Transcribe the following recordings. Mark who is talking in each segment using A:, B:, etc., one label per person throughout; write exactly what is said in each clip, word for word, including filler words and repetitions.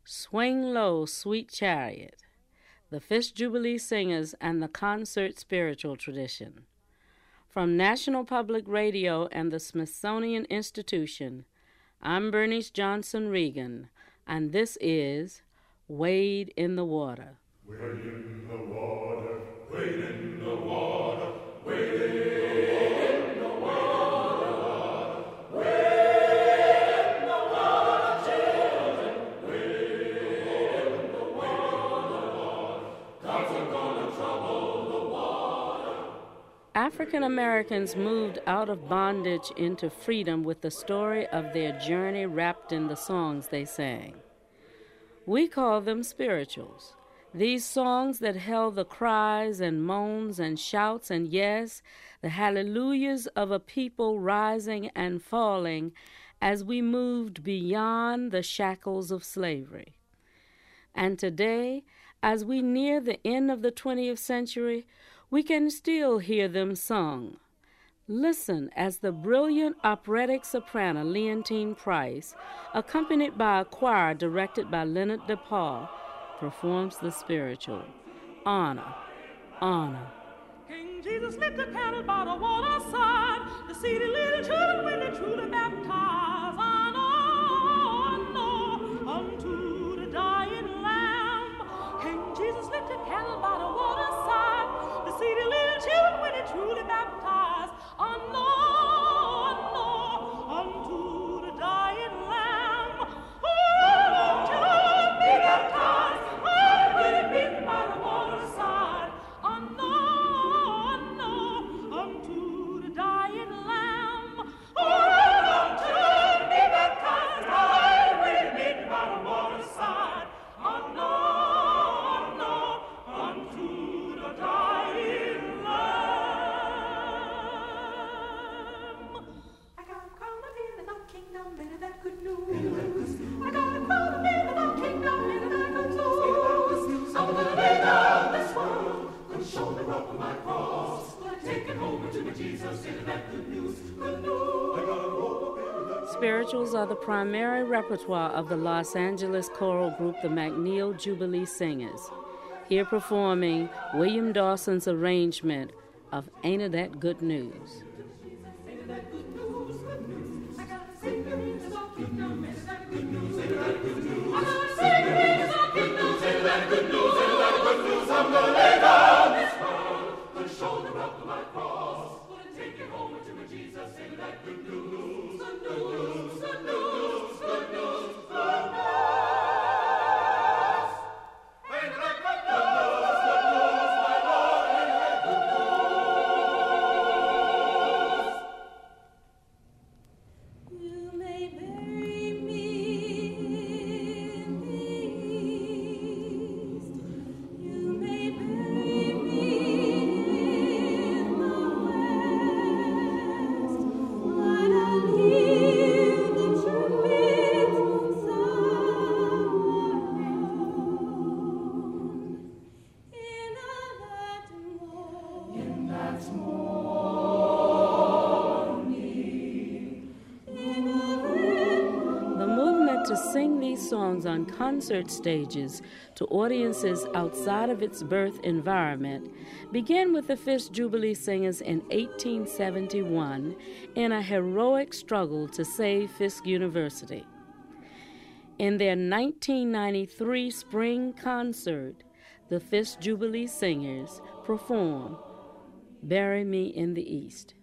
A: Swing Low, Sweet Chariot, the Fisk Jubilee Singers and the Concert Spiritual Tradition. From National Public Radio and the Smithsonian Institution, I'm Bernice Johnson Regan, and this is Wade in the Water.
B: Wade in the water, wade in the water, wade in the water.
A: African Americans moved out of bondage into freedom with the story of their journey wrapped in the songs they sang. We call them spirituals. These songs that held the cries and moans and shouts and, yes, the hallelujahs of a people rising and falling as we moved beyond the shackles of slavery. And today, as we near the end of the twentieth century, we can still hear them sung. Listen as the brilliant operatic soprano Leontine Price, accompanied by a choir directed by Leonard DePaul, performs the spiritual, Honor, Honor.
C: King Jesus lit the candle by the waterside, the seedy little children when they truly baptized. Honor, honor, unto the dying Lamb. King Jesus lit the candle by the waterside, the seedy little children when they truly baptized. Honor, honor, unto the dying Lamb. Oh, to be baptized, I will be by the waterside. Honor, honor, unto the dying Lamb. Oh, to be baptized, I will be by the waterside. Honor, honor, unto the dying Lamb. I got a crown of in the kingdom, and that good news. I got a crown of in the kingdom, and that good news. I'm gonna lay down this world, gonna shoulder up my cross, gonna take it home to my Jesus, and that good news, good news. I got a roll of
A: Spirituals are the primary repertoire of the Los Angeles choral group the McNeil Jubilee Singers, here performing William Dawson's arrangement of Ain't It That Good News.
C: Ain't that good news, good news. I gotta sing the news of kingdom, ain't that good news, ain't that good news. I gotta sing the news of kingdom, ain't that good news, ain't that good news. I'm gonna lay down this world, gonna shoulder up my cross, gonna take it home to my Jesus, ain't that good news, good news, good news, good news, good news. Ain't that good news, good news, my Lord, ain't that good news. You may bury me in the east. You may bury me in the west. But I'll hear the trumpet sound in that morning. In that
A: The movement to sing these songs on concert stages to audiences outside of its birth environment began with the Fisk Jubilee Singers in eighteen seventy-one in a heroic struggle to save Fisk University. In their nineteen ninety-three spring concert, the Fisk Jubilee Singers performed Bury Me in the East.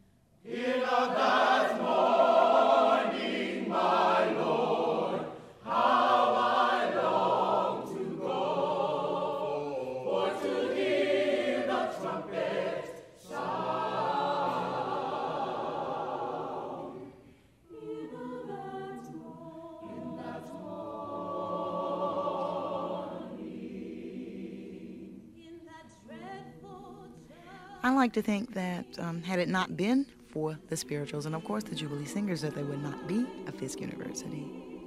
D: I like to think that um, had it not been for the spirituals and, of course, the Jubilee Singers, that there would not be a Fisk University.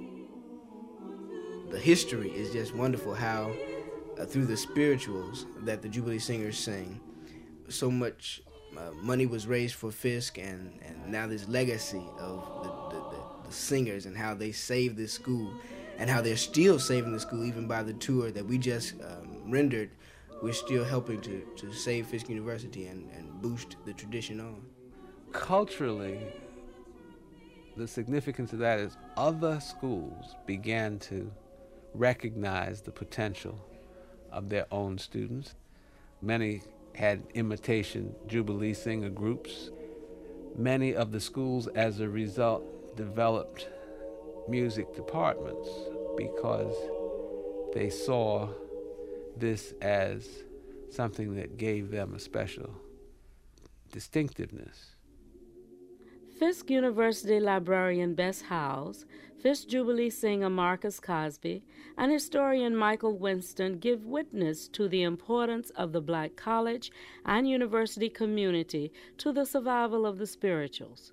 E: The history is just wonderful how, uh, through the spirituals that the Jubilee Singers sing, so much uh, money was raised for Fisk, and, and now this legacy of the, the, the, the singers and how they saved this school and how they're still saving the school even by the tour that we just um, rendered. We're still helping to, to save Fisk University and, and boost the tradition on.
F: Culturally, the significance of that is other schools began to recognize the potential of their own students. Many had imitation Jubilee singer groups. Many of the schools, as a result, developed music departments because they saw this as something that gave them a special distinctiveness.
A: Fisk University librarian Bess Howes, Fisk Jubilee singer Marcus Cosby, and historian Michael Winston give witness to the importance of the Black college and university community to the survival of the spirituals.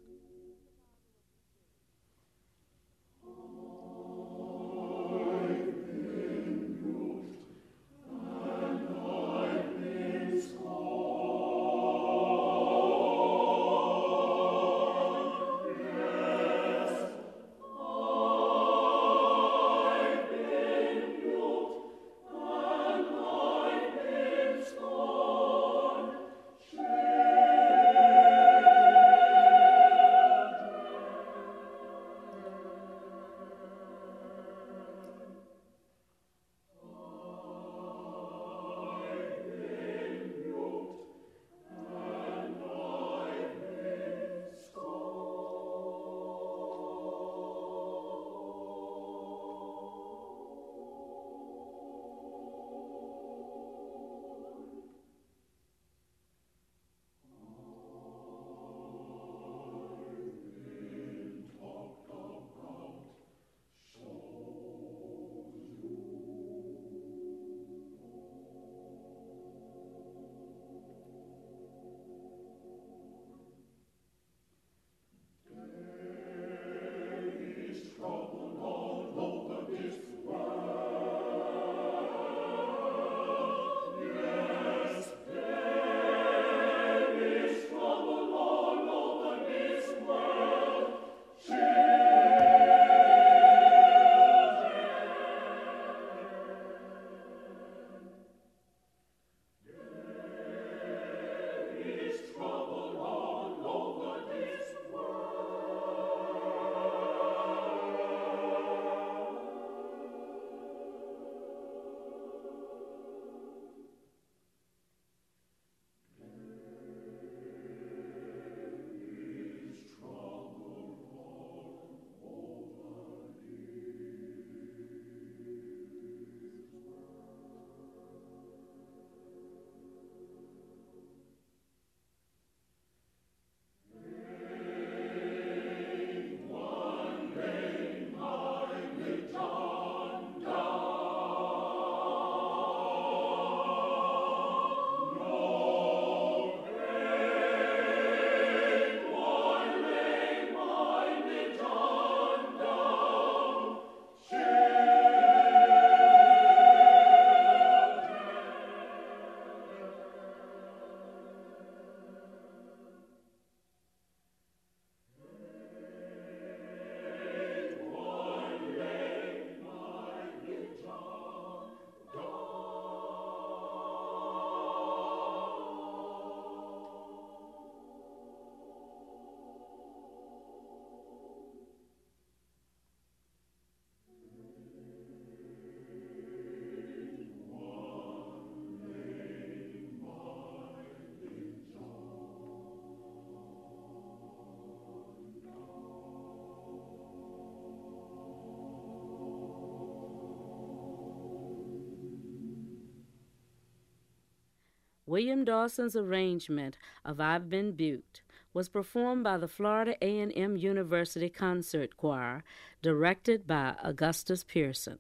A: William Dawson's arrangement of I've Been Buked was performed by the Florida A and M University Concert Choir, directed by Augustus Pearson.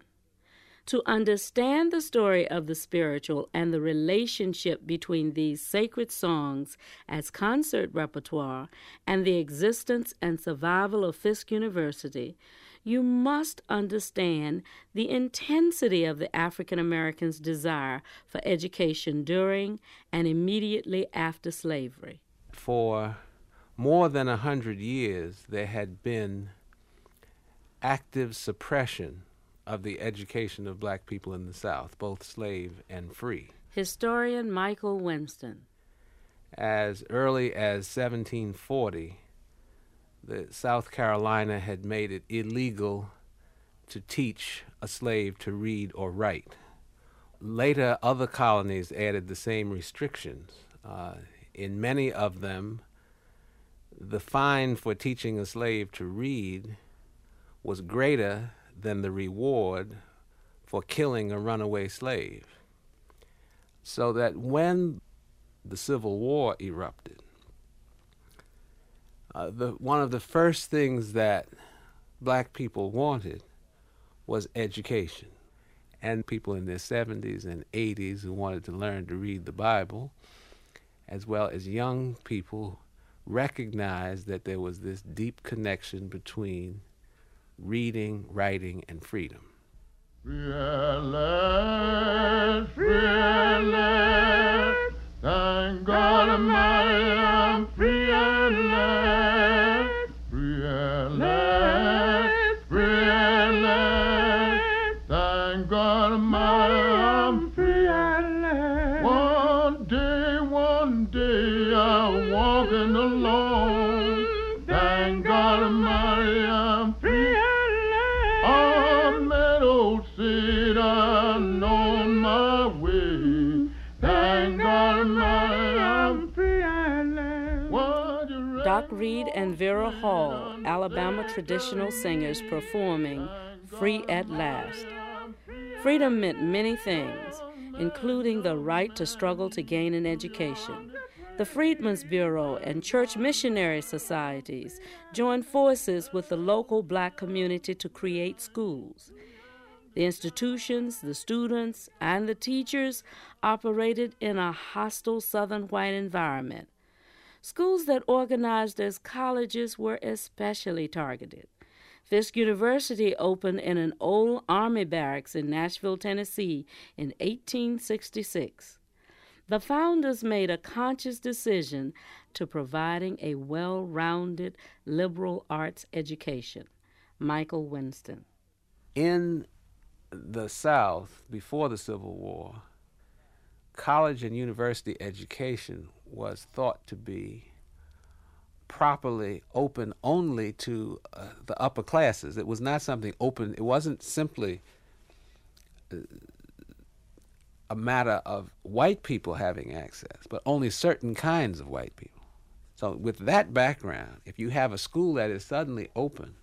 A: To understand the story of the spiritual and the relationship between these sacred songs as concert repertoire and the existence and survival of Fisk University, you must understand the intensity of the African Americans' desire for education during and immediately after slavery.
F: For more than a hundred years, there had been active suppression of the education of black people in the South, both slave and free.
A: Historian Michael Winston.
F: As early as seventeen forty, the South Carolina had made it illegal to teach a slave to read or write. Later, other colonies added the same restrictions. Uh, in many of them, the fine for teaching a slave to read was greater than the reward for killing a runaway slave. So that when the Civil War erupted, uh, the, one of the first things that black people wanted was education. And people in their seventies and eighties who wanted to learn to read the Bible, as well as young people, recognized that there was this deep connection between reading, writing, and freedom.
G: Free at last, free at last, thank God Almighty, I'm free at last, free at last, free at last, thank God Almighty, I'm free at last. One day, one day, I'm walking alone, thank God Almighty, I'm free at last. On Meadow Seed, I'm on my way, thank God Almighty, I'm free at last.
A: Doc Reed and Vera Hall, Alabama traditional singers, performing Free at Last. Freedom meant many things, including the right to struggle to gain an education. The Freedmen's Bureau and church missionary societies joined forces with the local black community to create schools. The institutions, the students, and the teachers operated in a hostile Southern white environment. Schools that organized as colleges were especially targeted. Fisk University opened in an old Army barracks in Nashville, Tennessee in eighteen sixty-six. The founders made a conscious decision to providing a well-rounded liberal arts education. Michael Winston.
F: In the South, before the Civil War, college and university education was thought to be properly open only to uh, the upper classes. It was not something open. It wasn't simply uh, a matter of white people having access, but only certain kinds of white people. So with that background, if you have a school that is suddenly open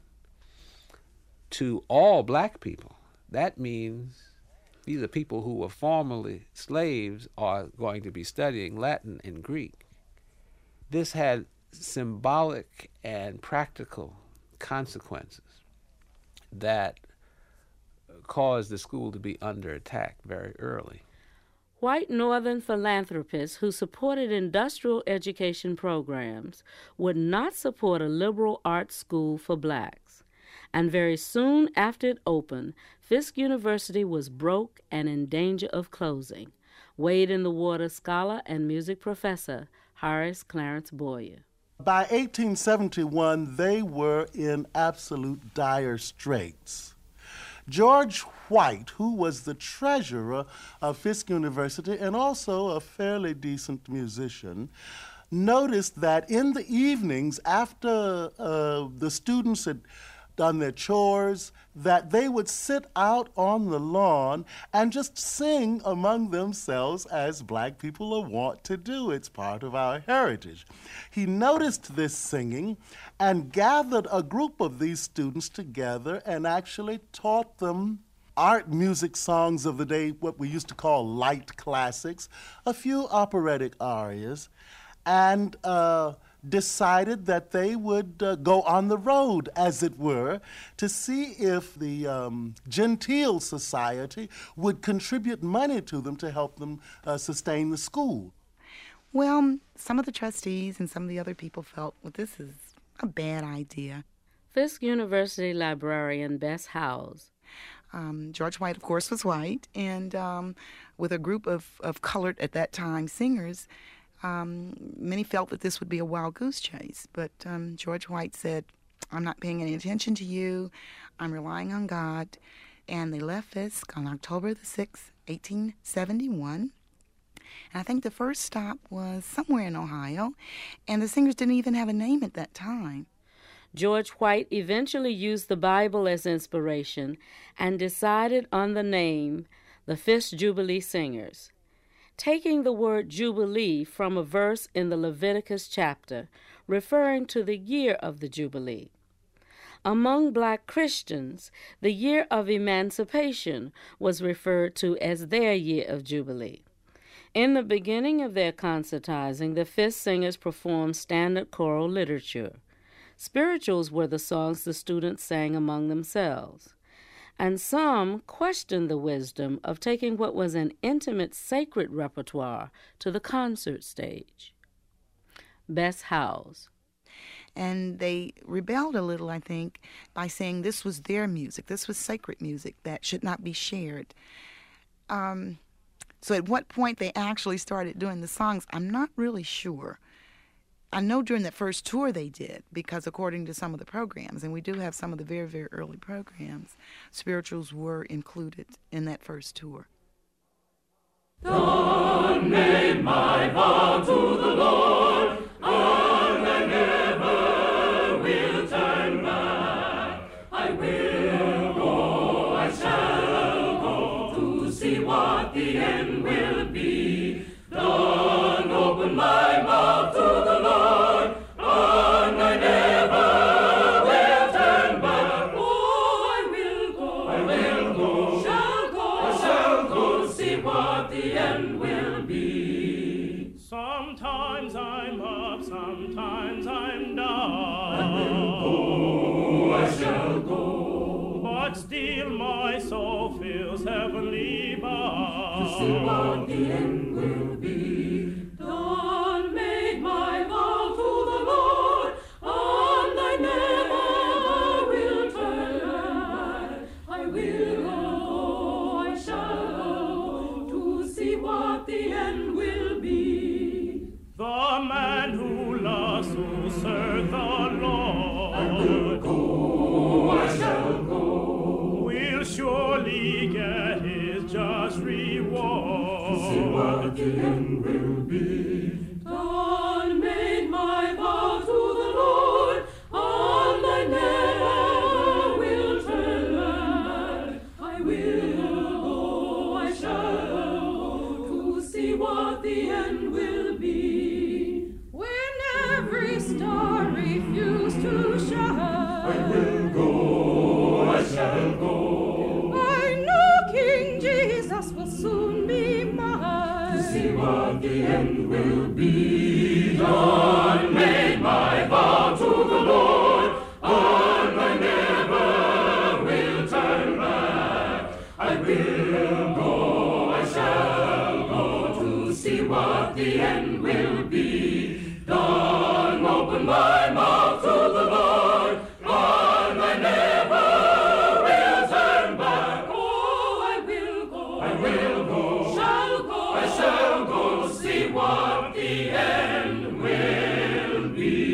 F: to all black people, that means these are people who were formerly slaves are going to be studying Latin and Greek. This had symbolic and practical consequences that caused the school to be under attack very early.
A: White Northern philanthropists who supported industrial education programs would not support a liberal arts school for blacks. And very soon after it opened, Fisk University was broke and in danger of closing. Wade in the Water scholar and music professor Horace Clarence Boyer.
H: By eighteen seventy-one, they were in absolute dire straits. George White, who was the treasurer of Fisk University and also a fairly decent musician, noticed that in the evenings after uh, the students had done their chores, that they would sit out on the lawn and just sing among themselves as black people are wont to do. It's part of our heritage. He noticed this singing and gathered a group of these students together and actually taught them art music songs of the day, what we used to call light classics, a few operatic arias, and uh, decided that they would uh, go on the road, as it were, to see if the um, Gentile Society would contribute money to them to help them uh, sustain the school.
D: Well, some of the trustees and some of the other people felt, well, this is a bad idea.
A: Fisk University librarian Bess Howes.
D: Um, George White, of course, was white, and um, with a group of, of colored, at that time, singers, Um, many felt that this would be a wild goose chase, but um, George White said, I'm not paying any attention to you. I'm relying on God. and they left Fisk on October the sixth, eighteen seventy-one. And I think the first stop was somewhere in Ohio, and the singers didn't even have a name at that time.
A: George White eventually used the Bible as inspiration and decided on the name, the Fisk Jubilee Singers, taking the word Jubilee from a verse in the Leviticus chapter, referring to the year of the Jubilee. Among black Christians, the year of emancipation was referred to as their year of Jubilee. In the beginning of their concertizing, the Fisk singers performed standard choral literature. Spirituals were the songs the students sang among themselves, and some questioned the wisdom of taking what was an intimate sacred repertoire to the concert stage. Bess Howes.
D: And they rebelled a little, I think, by saying this was their music. This was sacred music that should not be shared. Um, so at what point they actually started doing the songs, I'm not really sure. I know during that first tour they did, because according to some of the programs, and we do have some of the very, very early programs, spirituals were included in that first tour.
C: Done made my vow to the Lord, and I never will turn back. I will go, I shall go, to see what the end will be. Done open my mouth to the Lord, and I never will turn back. Oh, I will go, I will go, shall go, I shall go, to see what the end will be.
I: Sometimes I'm up, sometimes I'm down.
C: I will go, I shall go,
I: but still my soul feels heavenly bound.
C: to see what the end will be. Done made my vow to the Lord, and I never will turn back. I will go, I shall go, to see what the end will be.
I: The man who loves to serve the Lord,
C: I will go, I shall go,
I: will surely get his just reward.
C: to see what the end will be. Done made my vow to the Lord, and I never will turn back. I will go, I shall go, to see what the end will be. When every star refused to shine, I will go, I shall go, I know King Jesus will soon be mine. To see what the end will be. Done made my vow to the Lord, and I never will turn back. I will go, I shall go, to see what the end will be. Done open my mouth to the Lord, and I never will turn back. Oh, I will go, I will go, shall go, I shall go, to see what the end will be.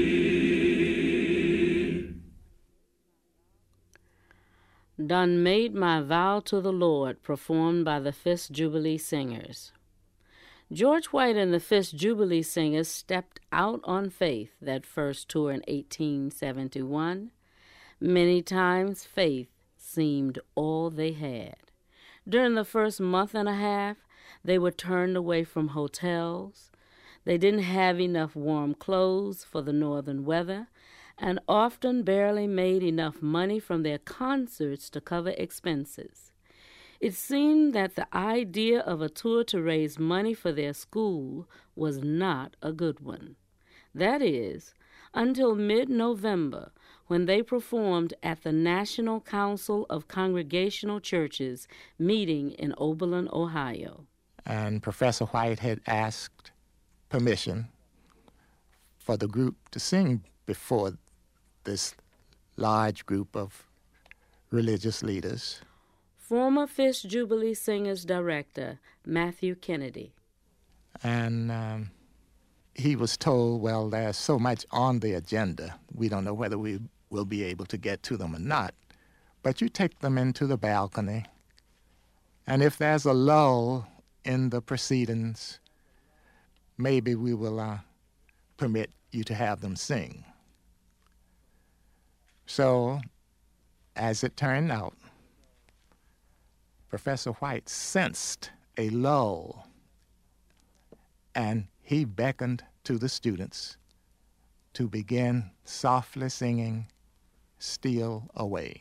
A: Done Made My Vow to the Lord, performed by the Fisk Jubilee Singers. George White and the Fisk Jubilee Singers stepped out on faith that first tour in eighteen seventy-one. Many times faith seemed all they had. During the first month and a half, they were turned away from hotels. They didn't have enough warm clothes for the northern weather, and often barely made enough money from their concerts to cover expenses. It seemed that the idea of a tour to raise money for their school was not a good one. That is, until mid-November, when they performed at the National Council of Congregational Churches meeting in Oberlin, Ohio.
J: And Professor White had asked permission for the group to sing before this large group of religious leaders.
A: Former Fisk Jubilee Singers director Matthew Kennedy.
J: And um, he was told, well, there's so much on the agenda, we don't know whether we will be able to get to them or not, But you take them into the balcony, and if there's a lull in the proceedings, maybe we will uh, permit you to have them sing. So, as it turned out, Professor White sensed a lull, and he beckoned to the students to begin softly singing "Steal Away."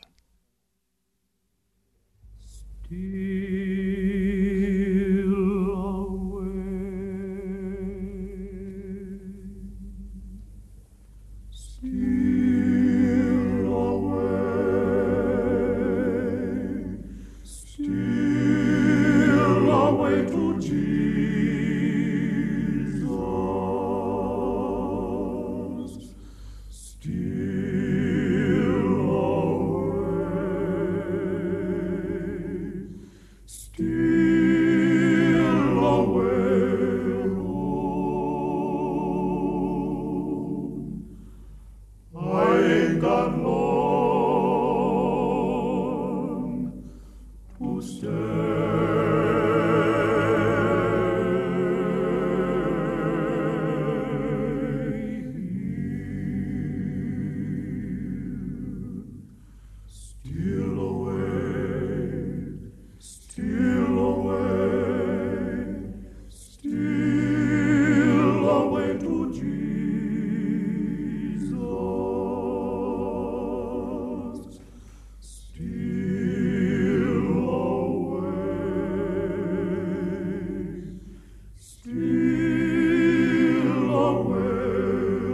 I: Steal away, steal away, steal away to Jesus. Steal away, steal away home. I ain't got long to stay. Steal away, steal away, steal away to Jesus. Steal away, steal away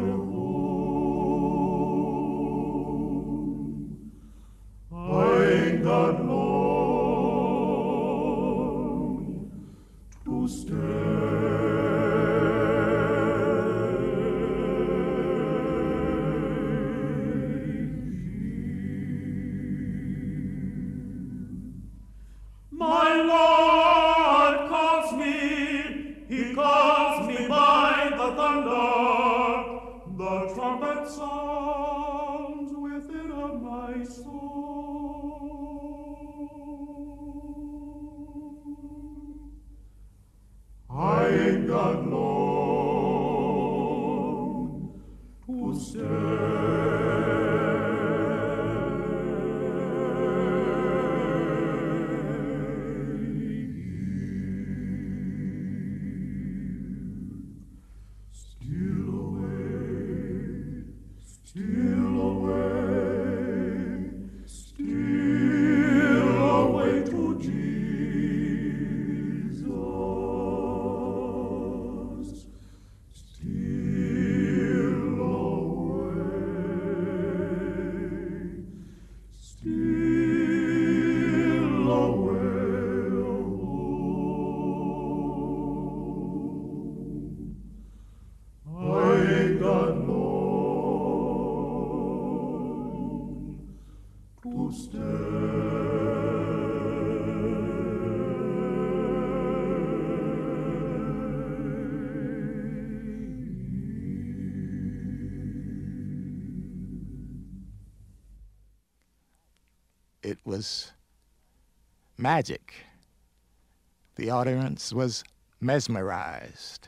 I: home. I ain't got long to My Lord calls me, he calls me by the thunder. The trumpet sounds within of my soul. I ain't got long to Steal away, steal away, steal away to Jesus. Steal away, steal away home. I ain't got long to
J: It was magic. The audience was mesmerized.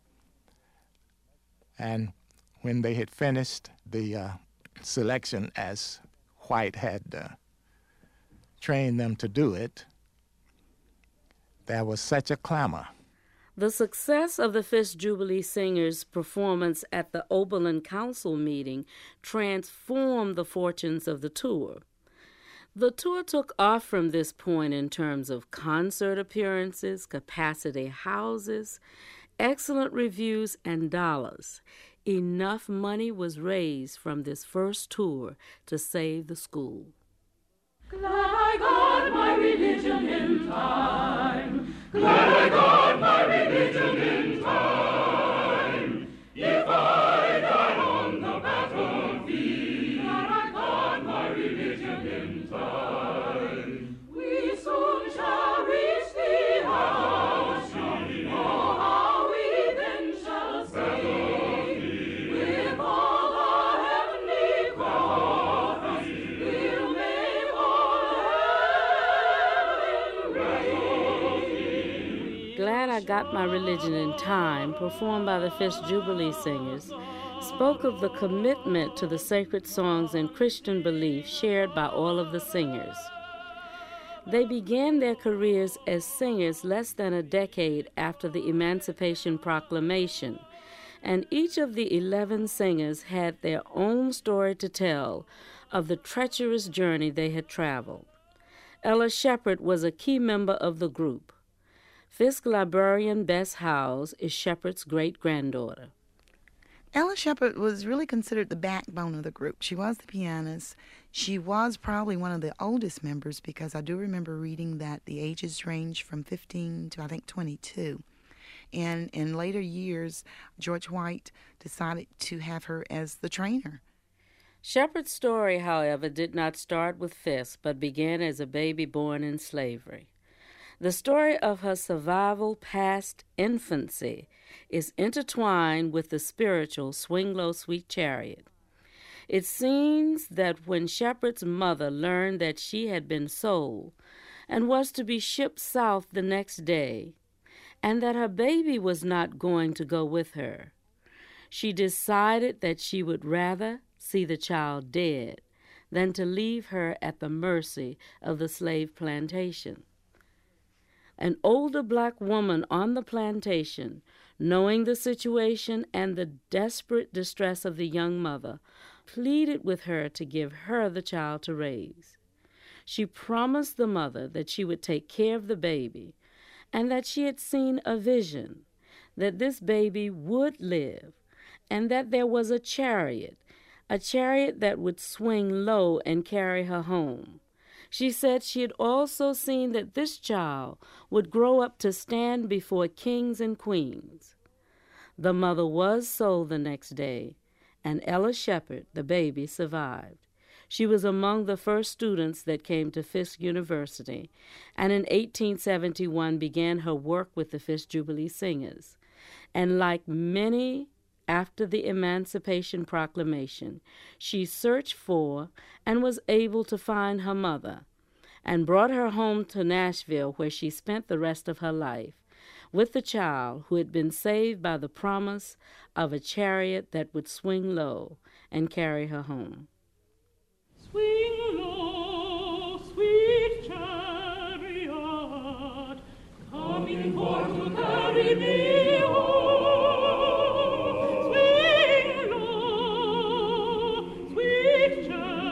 J: And when they had finished the uh, selection as White had uh, trained them to do it, there was such a clamor.
A: The success of the Fisk Jubilee Singers' performance at the Oberlin Council meeting transformed the fortunes of the tour. The tour took off from this point in terms of concert appearances, capacity houses, excellent reviews, and dollars. Enough money was raised from this first tour to save the school.
C: Glad I got my religion in time.
B: Glad I got my religion in time. If I died on the battlefield,
C: Glad I got my
B: religion in time.
C: We soon shall reach the house. Oh, how we then shall sing. With all our heavenly chorus, we'll make all
A: Glad I Got My Religion in Time, performed by the Fisk Jubilee Singers, spoke of the commitment to the sacred songs and Christian belief shared by all of the singers. They began their careers as singers less than a decade after the Emancipation Proclamation, and each of the eleven singers had their own story to tell of the treacherous journey they had traveled. Ella Shepherd was a key member of the group. Fisk librarian Bess Howes is Shepherd's great-granddaughter.
D: Ella Shepherd was really considered the backbone of the group. She was the pianist. She was probably one of the oldest members because I do remember reading that the ages ranged from fifteen to I think twenty-two. And in later years, George White decided to have her as the trainer.
A: Shepherd's story, however, did not start with Fisk, but began as a baby born in slavery. The story of her survival past infancy is intertwined with the spiritual Swing Low, Sweet Chariot. It seems that when Shepherd's mother learned that she had been sold and was to be shipped south the next day, and that her baby was not going to go with her, she decided that she would rather see the child dead than to leave her at the mercy of the slave plantation. An older black woman on the plantation, knowing the situation and the desperate distress of the young mother, pleaded with her to give her the child to raise. She promised the mother that she would take care of the baby and that she had seen a vision, that this baby would live, and that there was a chariot, a chariot that would swing low and carry her home. She said she had also seen that this child would grow up to stand before kings and queens. The mother was sold the next day, and Ella Shepherd, the baby, survived. She was among the first students that came to Fisk University, and in eighteen seventy-one began her work with the Fisk Jubilee Singers. And like many after the Emancipation Proclamation, she searched for and was able to find her mother, and brought her home to Nashville, where she spent the rest of her life, with the child who had been saved by the promise of a chariot that would swing low and carry her home.
I: Swing low, sweet chariot, coming for to carry me home. Swing low, sweet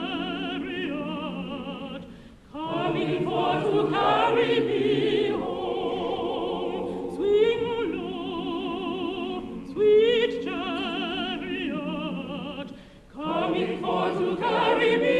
I: chariot, coming for to carry me home. Swing low, sweet chariot, coming for to carry me.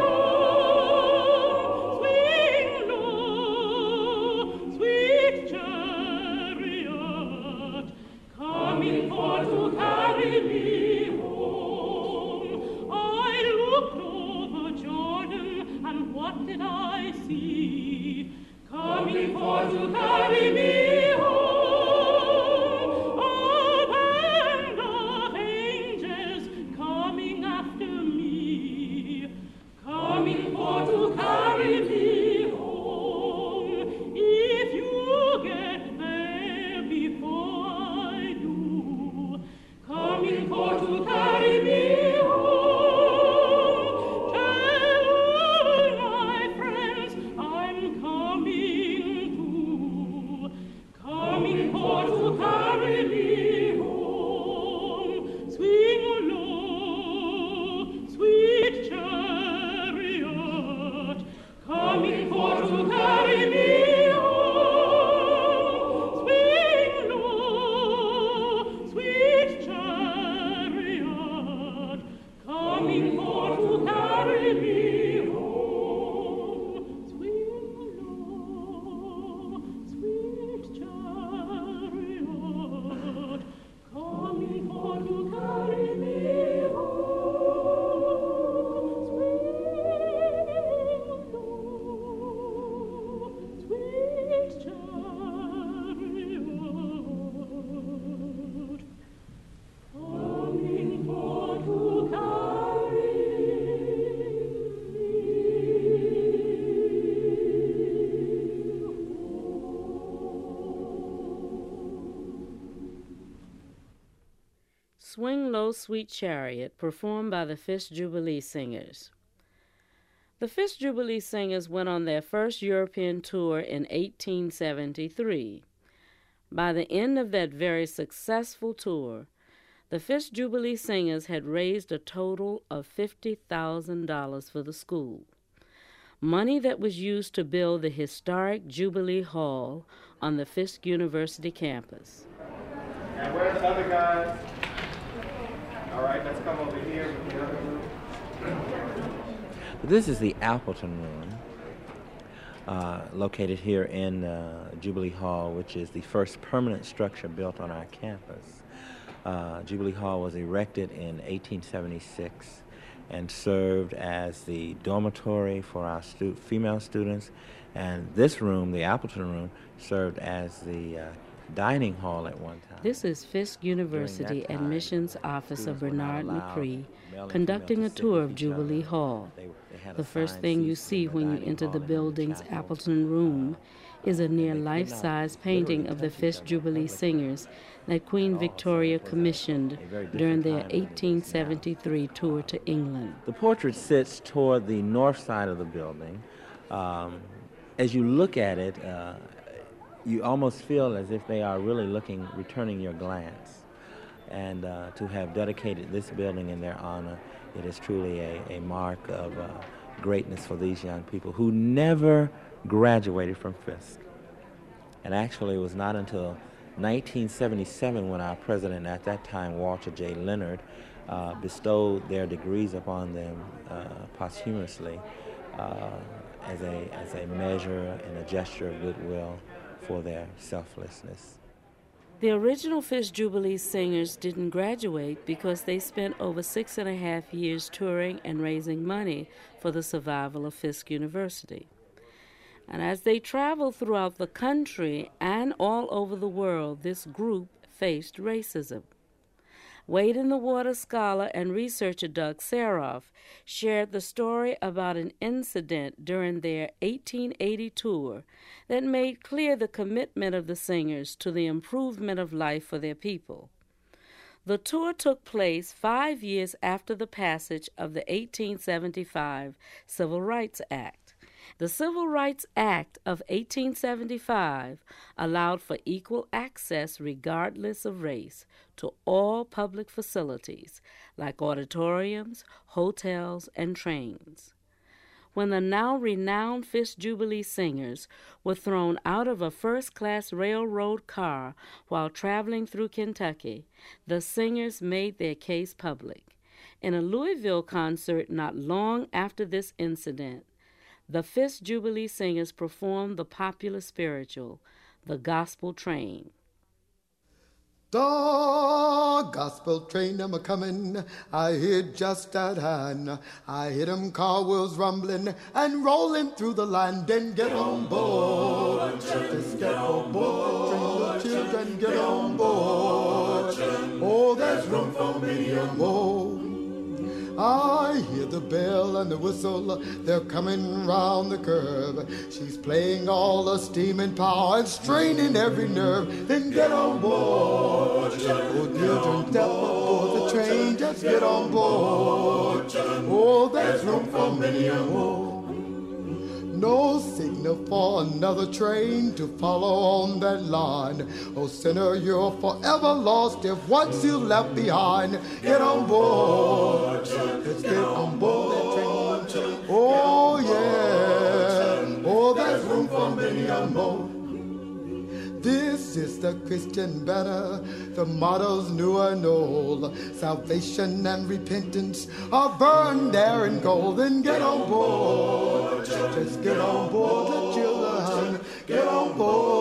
I: Coming for to carry me home, a band of angels coming after me, coming for to carry me home. If you get there before I do, coming for to carry me home, tell all my friends I'm coming too.
A: Swing Low, Sweet Chariot, performed by the Fisk Jubilee Singers. The Fisk Jubilee Singers went on their first European tour in eighteen seventy-three. By the end of that very successful tour, the Fisk Jubilee Singers had raised a total of fifty thousand dollars for the school, money that was used to build the historic Jubilee Hall on the Fisk University campus.
K: And where are the other guys? All right, let's come over here with the other group.
L: This is the Appleton Room, uh, located here in uh, Jubilee Hall, which is the first permanent structure built on our campus. Uh, Jubilee Hall was erected in eighteen seventy-six and served as the dormitory for our stu- female students, and this room, the Appleton Room, served as the uh, dining hall at one time.
A: This is Fisk University time, Admissions Officer Bernard McCree conducting a tour of Jubilee Hall. They, they the first thing you see when you enter the building's Appleton Room is a near life-size painting of the Fisk Jubilee Singers that Queen Victoria commissioned during their eighteen seventy-three tour to England.
L: The portrait sits toward the north side of the building. Um, as you look at it, uh, you almost feel as if they are really looking, returning your glance. And uh, to have dedicated this building in their honor, it is truly a, a mark of uh, greatness for these young people who never graduated from Fisk. And actually, it was not until nineteen seventy-seven when our president at that time, Walter J. Leonard, uh, bestowed their degrees upon them uh, posthumously uh, as a as a measure and a gesture of goodwill for their selflessness.
A: The original Fisk Jubilee Singers didn't graduate because they spent over six and a half years touring and raising money for the survival of Fisk University. And as they traveled throughout the country and all over the world, this group faced racism. Wade in the Water scholar and researcher Doug Saroff shared the story about an incident during their eighteen eighty tour that made clear the commitment of the singers to the improvement of life for their people. The tour took place five years after the passage of the eighteen seventy-five Civil Rights Act. The Civil Rights Act of eighteen seventy-five allowed for equal access regardless of race to all public facilities like auditoriums, hotels, and trains. When the now renowned Fisk Jubilee Singers were thrown out of a first-class railroad car while traveling through Kentucky, the singers made their case public. In a Louisville concert not long after this incident, the Fisk Jubilee Singers performed the popular spiritual, The Gospel Train.
M: The gospel train them a comin', I hear just at hand. I hear them car wheels rumbling and rolling through the line. Then get on board, just get on board, children get on board. Oh, there's room for many and more. I hear the bell and the whistle, they're coming round the curve. She's playing all the steam and power and straining every nerve. Then get on board, oh children, step aboard the train, just get on board. Oh, there's room for many a more. No signal for another train to follow on that line. Oh, sinner, you're forever lost if once you're left behind. Get on board. Let's get on board that train. Oh, yeah. Oh, there's room for many a more. This is the Christian banner, the mottos new and old. Salvation and repentance are burned there in gold. Then get on board, just get on board, the children, get on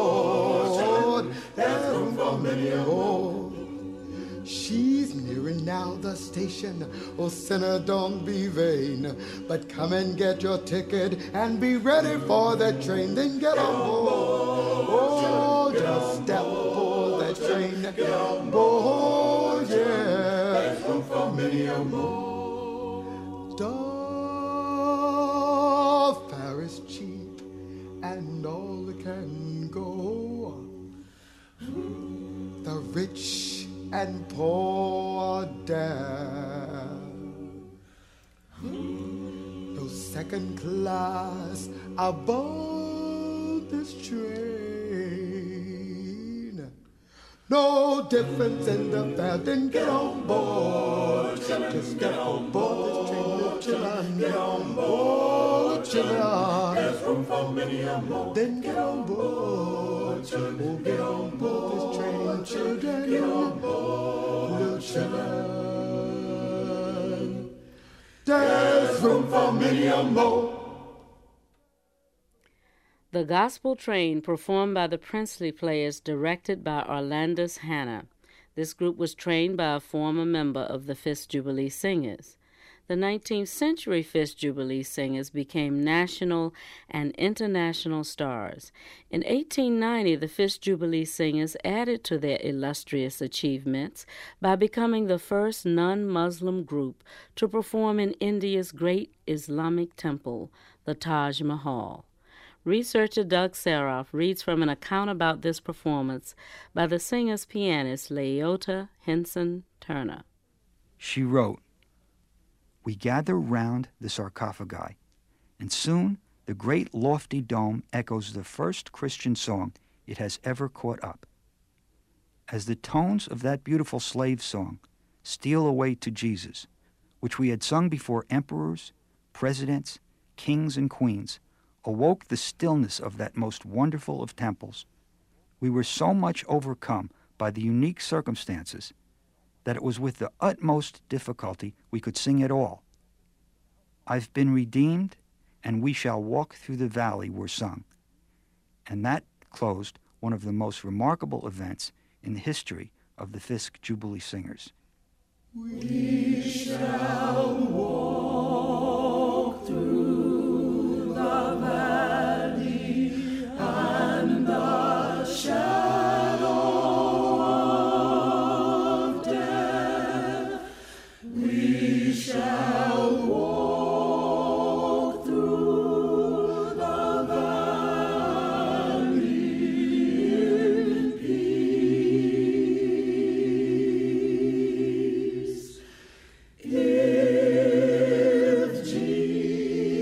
M: board. There's room for many more. She's nearing now the station. Oh, sinner, don't be vain, but come and get your ticket and be ready for that train. Then get on board. Oh, just step aboard that train. Get on board, yeah. There's room for many a more. The fare is cheap and all can go. The rich and poured down. No second class aboard this train. No difference in the fare, then get on board. Just get on board this train, little children. Get on board, children. There's room for many a more. Then get on board, children. Oh, get on board this train, children. Get on board, little children. There's room for many a more.
A: The Gospel Train, performed by the Princely Players, directed by Orlandus Hanna. This group was trained by a former member of the Fisk Jubilee Singers. The nineteenth century Fisk Jubilee Singers became national and international stars. In eighteen ninety, the Fisk Jubilee Singers added to their illustrious achievements by becoming the first non-Muslim group to perform in India's great Islamic temple, the Taj Mahal. Researcher Doug Saroff reads from an account about this performance by the singer's pianist Leota Henson Turner.
N: She wrote, "We gather round the sarcophagi, and soon the great lofty dome echoes the first Christian song it has ever caught up. As the tones of that beautiful slave song steal away to Jesus, which we had sung before emperors, presidents, kings, and queens, awoke the stillness of that most wonderful of temples, we were so much overcome by the unique circumstances that it was with the utmost difficulty we could sing at all. I've been redeemed, and we shall walk through the valley were sung." And that closed one of the most remarkable events in the history of the Fisk Jubilee Singers.
C: We shall walk through the valley and the shadow of death. We shall walk through the valley in peace. If Jesus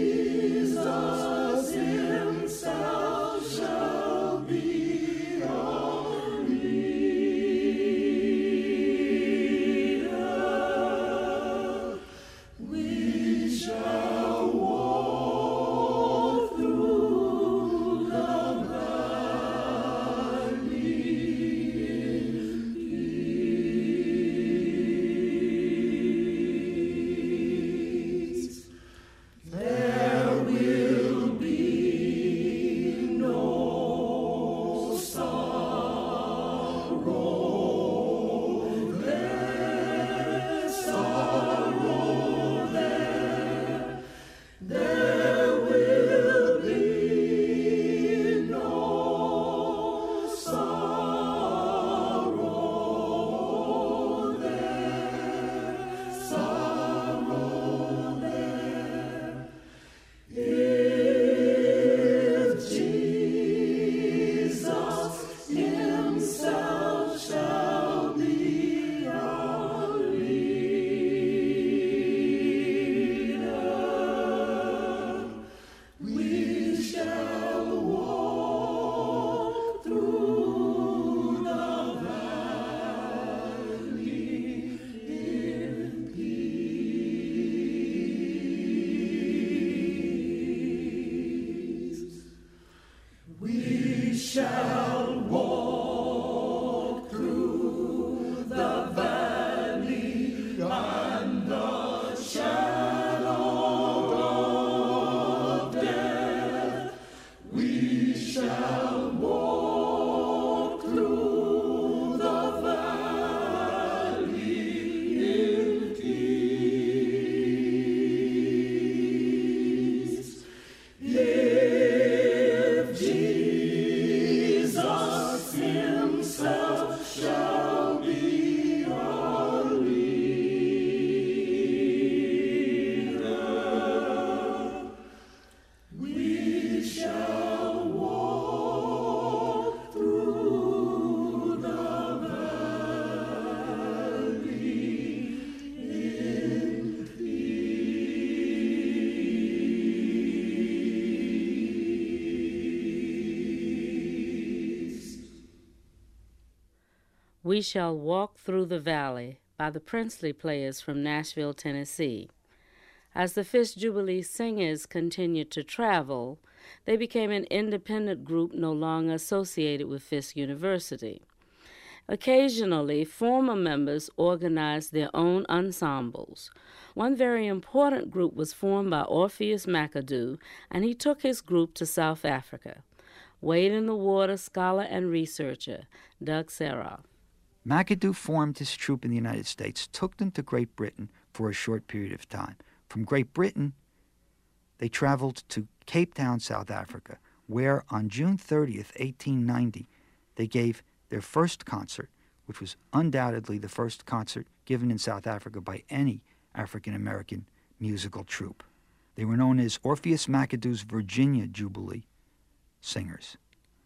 A: We Shall Walk Through the Valley by the Princely Players from Nashville, Tennessee. As the Fisk Jubilee Singers continued to travel, they became an independent group no longer associated with Fisk University. Occasionally, former members organized their own ensembles. One very important group was formed by Orpheus McAdoo, and he took his group to South Africa. Wade in the Water scholar and researcher, Doug Serra.
N: McAdoo formed his troupe in the United States, took them to Great Britain for a short period of time. From Great Britain, they traveled to Cape Town, South Africa, where on June thirtieth, eighteen ninety, they gave their first concert, which was undoubtedly the first concert given in South Africa by any African-American musical troupe. They were known as Orpheus McAdoo's Virginia Jubilee Singers.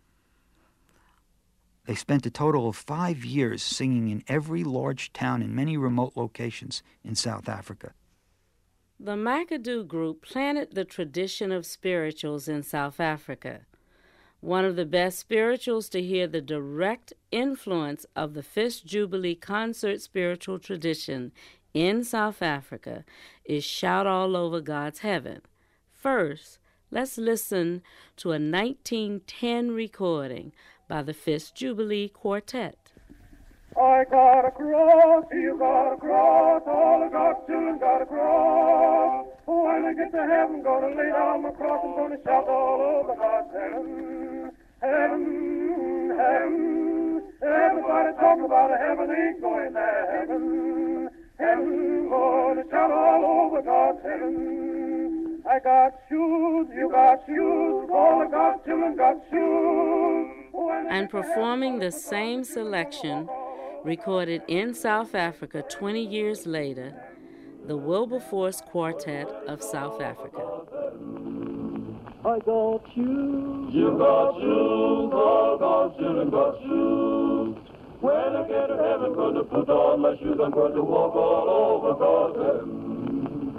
N: They spent a total of five years singing in every large town and many remote locations in South Africa.
A: The McAdoo group planted the tradition of spirituals in South Africa. One of the best spirituals to hear the direct influence of the Fisk Jubilee concert spiritual tradition in South Africa is Shout All Over God's Heaven. First, let's listen to a nineteen ten recording by the Fisk Jubilee Quartet.
I: I gotta cross, you gotta cross, all of God's children gotta cross. When I get to heaven, gonna lay down my cross, I'm gonna shout all over God's heaven. Heaven, heaven, everybody talking about a heaven, ain't going there. Heaven, heaven, gonna shout all over God's heaven. I got shoes, you got shoes, all of God's children got shoes.
A: And performing the same selection, recorded in South Africa twenty years later, the Wilberforce Quartet of South Africa.
I: I got shoes, you got shoes, all God's children got shoes. When I get to heaven, gonna put on my shoes, I'm going to walk all over God's heaven.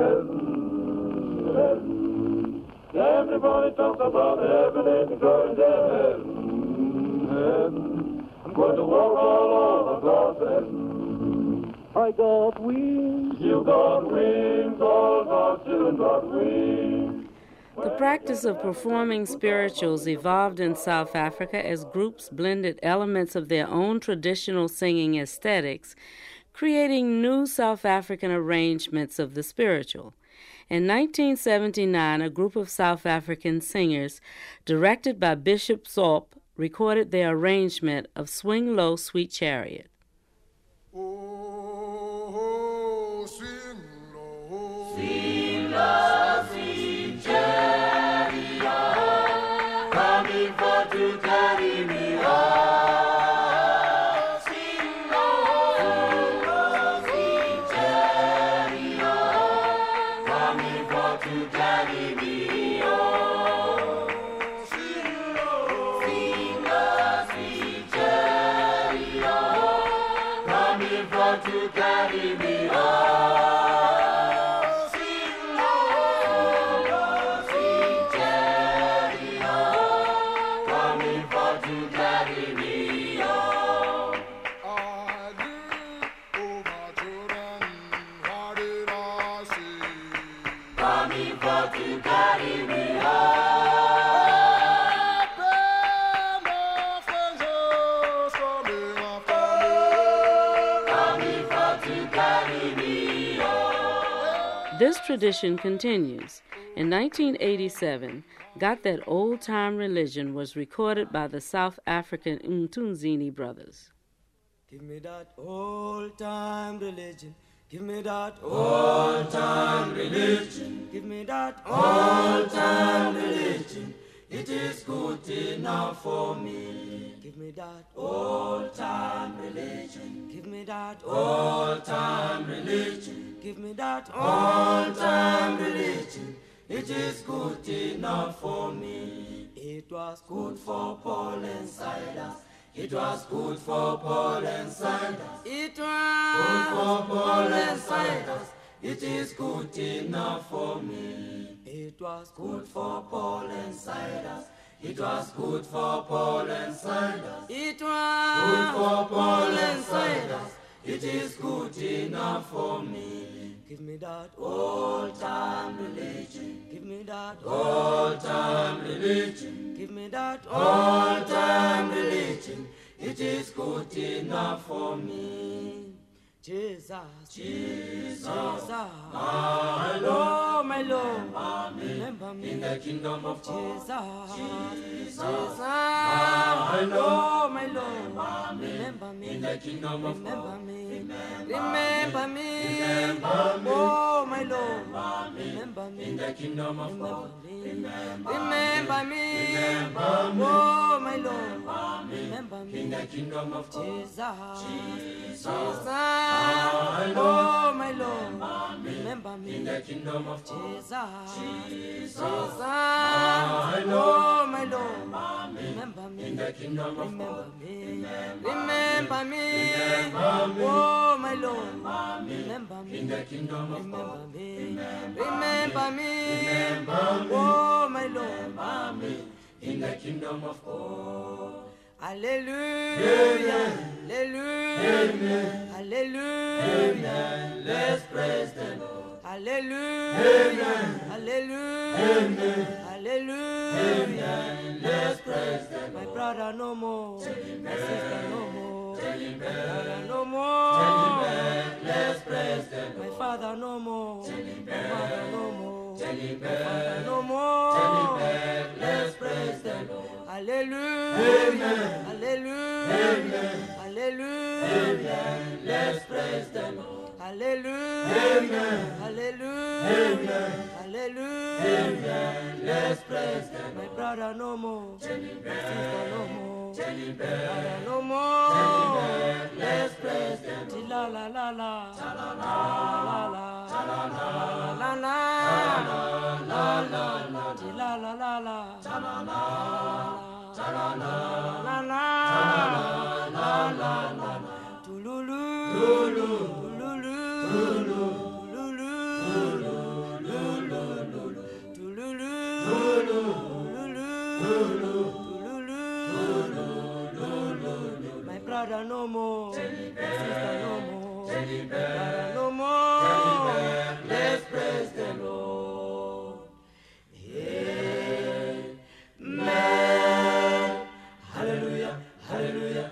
I: Heaven, heaven. Everybody talks about heaven and going to heaven. Heaven. I'm going to walk all over God's heaven. I got wings, you got wings, all God's children got wings.
A: The practice of performing spirituals evolved in South Africa as groups blended elements of their own traditional singing aesthetics, creating new South African arrangements of the spiritual. In nineteen seventy-nine, a group of South African singers, directed by Bishop Thorpe, recorded their arrangement of Swing Low, Sweet Chariot.
I: Oh, swing low,
C: swing low, sweet chariot, coming for to carry me home. Swing low, sweet chariot, coming for to carry me home. Swing low, swing low, sweet chariot, coming for to carry me home.
A: This tradition continues. In nineteen eighty-seven, Got That Old Time Religion was recorded by the South African Mthunzini brothers.
O: Give me that old time religion. Give me that old time religion. Give me that old time religion. It is good enough for me. Give me that old time religion. Give me that old time religion. Give me that old time religion. It is good enough for me. It was good for Paul and Silas. It was good for Paul and Silas. It was good for Paul and Silas. It is good enough for me. It was good for Paul and Silas. It was good for Paul and Silas. It was good for Paul it is good enough for me. Give me that old-time religion. Give me that old-time religion. Give me that old-time religion. It is good enough for me. Jesus, Jesus, Jesus, my Lord, my Lord, remember me in the kingdom of Jesus. Jesus, Jesus, my Lord, my Lord, remember me in the kingdom of remember me, remember me, oh my Lord, remember me in the kingdom of God. Remember me, oh my Lord, remember me in the kingdom of Jesus. Jesus, oh my Lord, remember me in the kingdom of Jesus. Jesus, oh my Lord, remember me in the kingdom of God. Remember me, oh my Lord, remember me in the kingdom of God. Remember me, oh my Lord, in the kingdom of God. Hallelujah, hallelujah, hallelujah, let's praise the Lord. Hallelujah, hallelujah, hallelujah, let's praise the Lord. My brother no more, my sister no more, my brother no more, let's praise the Lord. My father no more, my mother no more, my father no more, let's praise the Lord. Hallelujah, hallelujah, hallelujah, let's praise the Lord. Hallelujah, hallelujah, hallelujah, let's praise the Lord. My brother no more, my sister no more, my brother no more, let's praise the Lord. La la la la, la la la, la la la, la la la, la la la la, la la. La la la la la la la la tululu lulu lulu lulu lulu lulu tululu lulu. My brother no more, my sister no more, my brother no more. Let's praise the Lord. Amen. Hallelujah, hallelujah,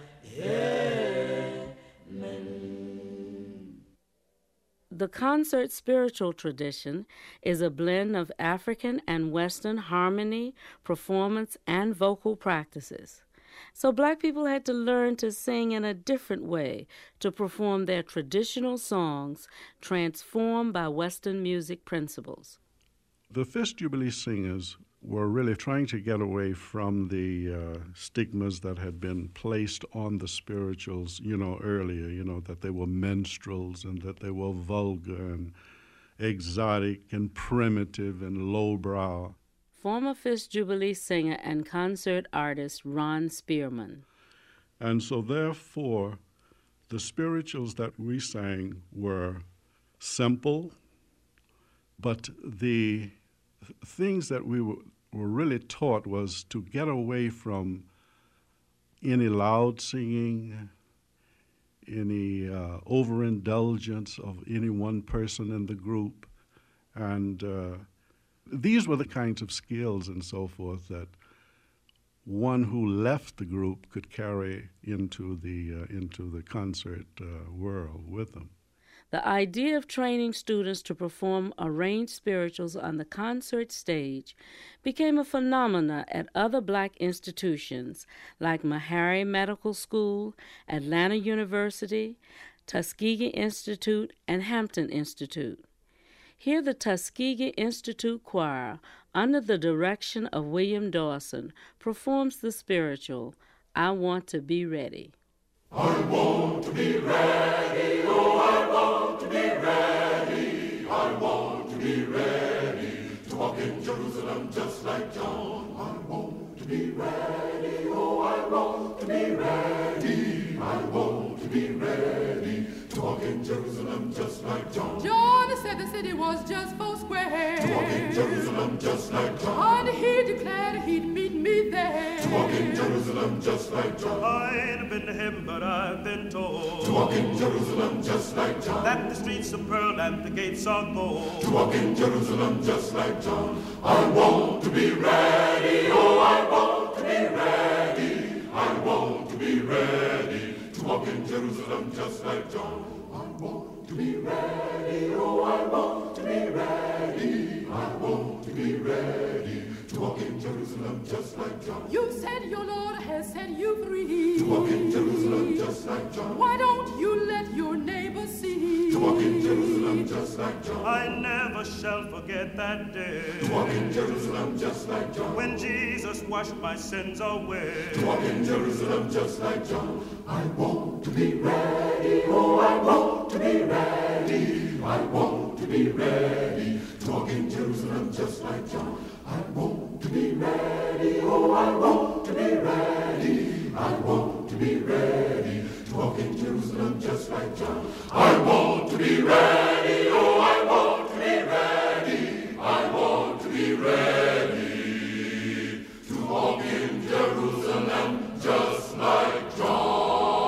O: amen.
A: The concert spiritual tradition is a blend of African and Western harmony, performance, and vocal practices. So black people had to learn to sing in a different way to perform their traditional songs transformed by Western music principles.
H: The Fisk Jubilee Singers were really trying to get away from the uh, stigmas that had been placed on the spirituals, you know, earlier, you know, that they were minstrels and that they were vulgar and exotic and primitive and lowbrow.
A: Former Fisk Jubilee singer and concert artist Ron Spearman.
H: And so therefore, the spirituals that we sang were simple, but the things that we were, were really taught was to get away from any loud singing, any uh, overindulgence of any one person in the group. And uh, these were the kinds of skills and so forth that one who left the group could carry into the, uh, into the concert uh, world with them.
A: The idea of training students to perform arranged spirituals on the concert stage became a phenomenon at other black institutions like Meharry Medical School, Atlanta University, Tuskegee Institute, and Hampton Institute. Here the Tuskegee Institute Choir, under the direction of William Dawson, performs the spiritual, I Want to Be Ready.
B: I want to be ready, oh, I want to be ready. I want to be ready to walk in Jerusalem just like John. I want to be ready, oh, I want to be ready. I want to be ready to walk in Jerusalem just like John.
C: John said the city was just four square.
B: To walk in Jerusalem just like John.
C: And he declared he'd meet me there.
B: To walk in Jerusalem just like John.
I: I ain't been to heaven, but I've been told.
B: To walk in Jerusalem just like John.
I: That the streets of pearl and the gates are gold.
B: To walk in Jerusalem just like John. I want to be ready, oh, I want to be ready. I want to be ready. To walk in Jerusalem just like John. I want to be ready, oh, I want to be ready. I want to be ready. To walk in Jerusalem just like John.
C: You said your Lord has set you free.
B: To walk in Jerusalem just like John.
C: Why don't you let your neighbor see?
B: To walk in Jerusalem just like John.
I: I never shall forget that day.
B: To walk in Jerusalem just like John.
I: When Jesus washed my sins away.
B: To walk in Jerusalem just like John. I want to be ready, oh, I want to be ready. I want to be ready. To walk in Jerusalem just like John. I want to be ready, oh, I want to be ready. I want to be ready. To walk in Jerusalem just like John. I want to be ready, oh, I want to be ready. I want to be ready. To walk in Jerusalem just like John.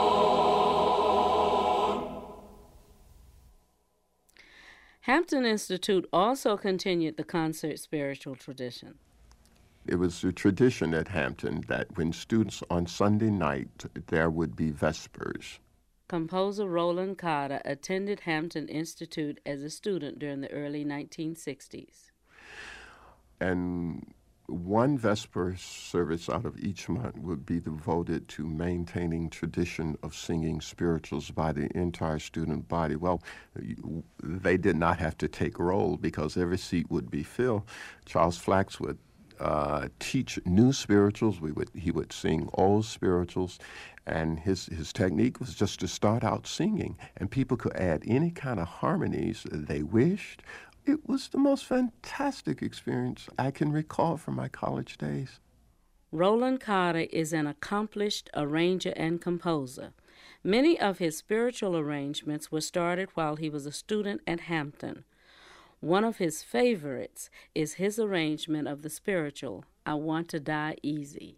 A: Hampton Institute also continued the concert spiritual tradition.
P: It was a tradition at Hampton that when students on Sunday night, there would be vespers.
A: Composer Roland Carter attended Hampton Institute as a student during the early nineteen sixties.
P: And one Vesper service out of each month would be devoted to maintaining tradition of singing spirituals by the entire student body. Well, they did not have to take roll because every seat would be filled. Charles Flax would uh, teach new spirituals. We would he would sing old spirituals, and his his technique was just to start out singing, and people could add any kind of harmonies they wished. It was the most fantastic experience I can recall from my college days.
A: Roland Carter is an accomplished arranger and composer. Many of his spiritual arrangements were started while he was a student at Hampton. One of his favorites is his arrangement of the spiritual, I Want to Die Easy.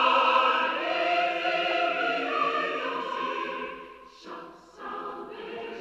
C: Salvation.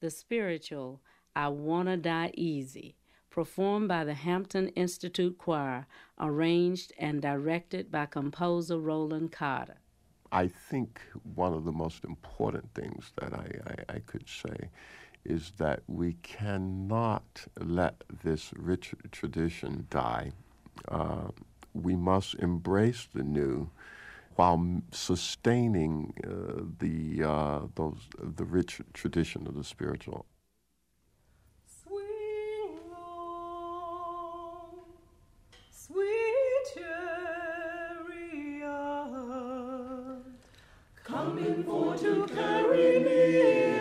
A: the spiritual I Wanna Die Easy, performed by the Hampton Institute Choir, arranged and directed by composer Roland Carter.
P: I think one of the most important things that I, I, I could say is that we cannot let this rich tradition die. Uh, we must embrace the new while sustaining uh, the uh, those the rich tradition of the spiritual.
C: Swing low, sweet chariot, coming for to carry me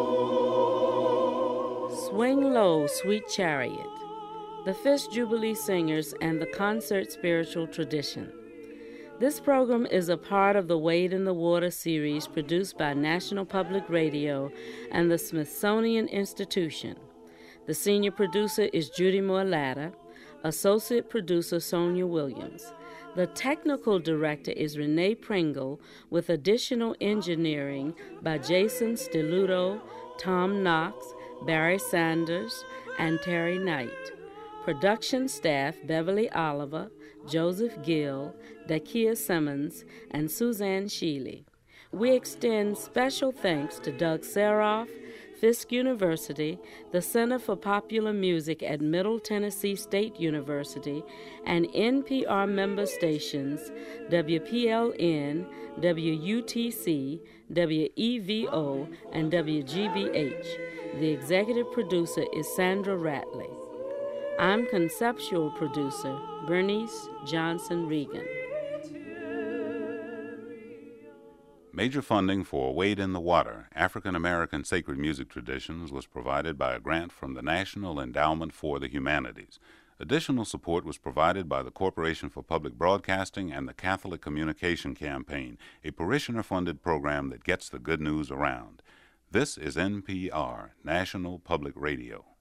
C: home.
A: Swing Low, Sweet Chariot, the Fisk Jubilee Singers and the Concert Spiritual Tradition. This program is a part of the Wade in the Water series produced by National Public Radio and the Smithsonian Institution. The senior producer is Judy Moore Latta, associate producer Sonia Williams. The technical director is Renee Pringle, with additional engineering by Jason Steluto, Tom Knox, Barry Sanders, and Terry Knight. Production staff Beverly Oliver, Joseph Gill, Dakia Simmons, and Suzanne Sheely. We extend special thanks to Doug Seroff, Fisk University, the Center for Popular Music at Middle Tennessee State University, and N P R member stations W P L N, W U T C, W E V O, and W G B H. The executive producer is Sandra Ratley. I'm conceptual producer Bernice Johnson Regan.
Q: Major funding for Wade in the Water, African American Sacred Music Traditions was provided by a grant from the National Endowment for the Humanities. Additional support was provided by the Corporation for Public Broadcasting and the Catholic Communication Campaign, a parishioner-funded program that gets the good news around. This is N P R, National Public Radio.